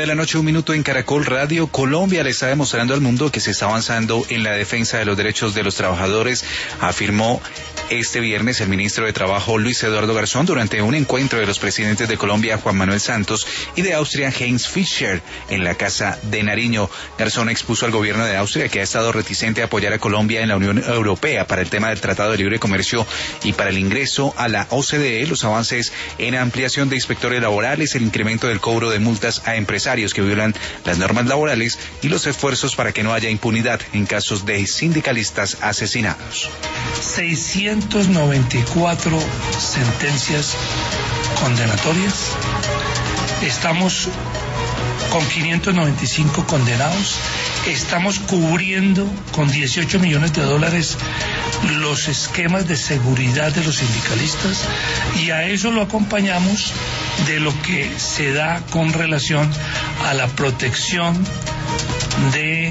9:01 a.m. en Caracol Radio. Colombia le está demostrando al mundo que se está avanzando en la defensa de los derechos de los trabajadores, afirmó este viernes el ministro de Trabajo Luis Eduardo Garzón durante un encuentro de los presidentes de Colombia Juan Manuel Santos y de Austria Heinz Fischer en la Casa de Nariño. Garzón expuso al gobierno de Austria que ha estado reticente a apoyar a Colombia en la Unión Europea para el tema del Tratado de Libre Comercio y para el ingreso a la OCDE, los avances en ampliación de inspectores laborales, el incremento del cobro de multas a empresarios que violan las normas laborales y los esfuerzos para que no haya impunidad en casos de sindicalistas asesinados. 694 sentencias condenatorias. Estamos con 595 condenados. Estamos cubriendo con $18 millones los esquemas de seguridad de los sindicalistas y a eso lo acompañamos de lo que se da con relación a la protección de